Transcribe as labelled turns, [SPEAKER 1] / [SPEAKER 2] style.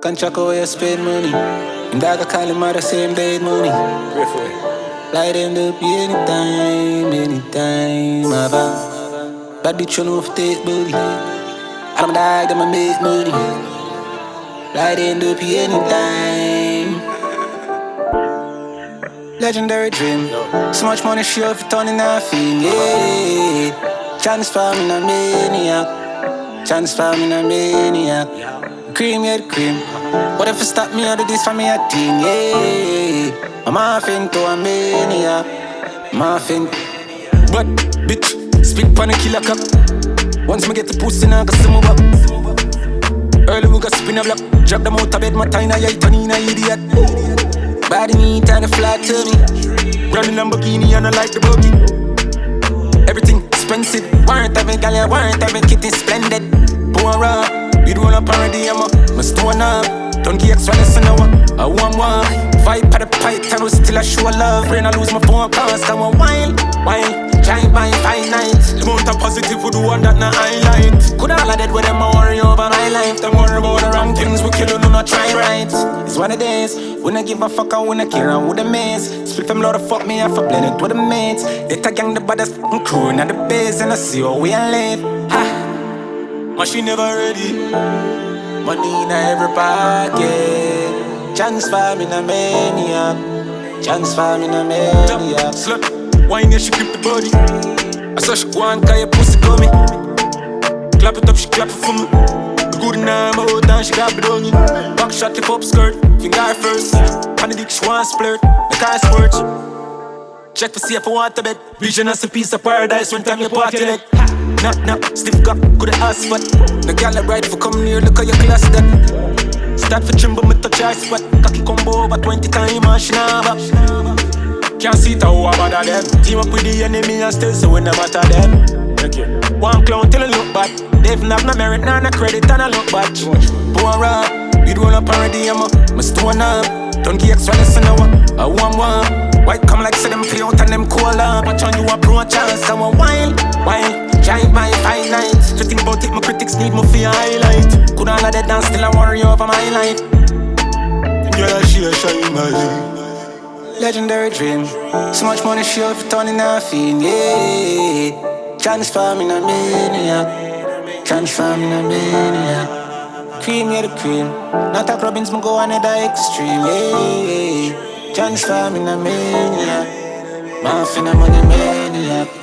[SPEAKER 1] Can't track away you spend money. And dog I call him out the same day money.
[SPEAKER 2] Pray for it.
[SPEAKER 1] Light end up anytime, my bad. Bad bitch you know for take booty. I'm a dog that I make money. Light end up anytime. Legendary dream. So much money she off turning nothing, yeah. Transform in a maniac. Transform in a maniac. Cream, yeah, the cream. What if you stop me, I do this for me a team, yeah. I'm off into a maniac. I'm off in. But, bitch, spit pon a killer cup. Once me get the pussy, now I go some up. Early we got spin a block. Drop them out of bed, my tiny, I turn in a idiot. Body neat and a flat to me. Running Lamborghini and I like the buggy. Everything expensive. Warrant having gallon, warrant having kitty splendid. Pour up, we roll up already, I'm stone up. Don't get extra listen now. I want one. Vibe at the pipe, and we still a show love. Rain I lose my phone cause I want wine. Giant by 5 nights. The amount of positive we do one that not highlight. Could all of that with them a worry over my life. Don't worry about the rankings, we kill you, do not try right. It's one of days, we not give a fuck, I wanna kill around with the maze. Split them loud, fuck me, I for blend it with the mates. They tag gang the baddest fucking crew in the base. And I see how we are live. Ha! Machine never ready. Money in every pocket. Transform in a maniac. Transform in a maniac. Slut, wine yeah, she grip the body. I saw she go and call your pussy coming. Clap it up, she clap it for me. The good name out and she got it on you. Back shot, tip up skirt, finger first. On the dick she want splurt, the car squirt. Check to see if I want to bet. Vision as a piece of paradise when time you party like. Knock, stiff cock, coulda ask what. The gal a ride for come near, look at your class that. Start for trim but me touch her spot. Cocky combo over 20 times and she nah back. Can't see it how about them. Team up with the enemy and still so we never matter them. Thank you. One clown till I look back. They even have no merit, nor no credit and I look back. Pour up, we roll up already, I'm stone up. Don't get extra listen now. I want one. White come like say them play out and them cool up. I turn you a pro chance, I want wine. Giant by 5 nights. To think about it, my critics need me for your highlight. Could all of that dance still I worry over my life. Girl, she a shine my light. Legendary dream. So much money she off turning nothing, yeah. Transform in a maniac. Transform in a maniac. Cream, yeah, the cream. Not a Robbins, me go another extreme, yeah. Transform in a maniac. Muffin a money maniac.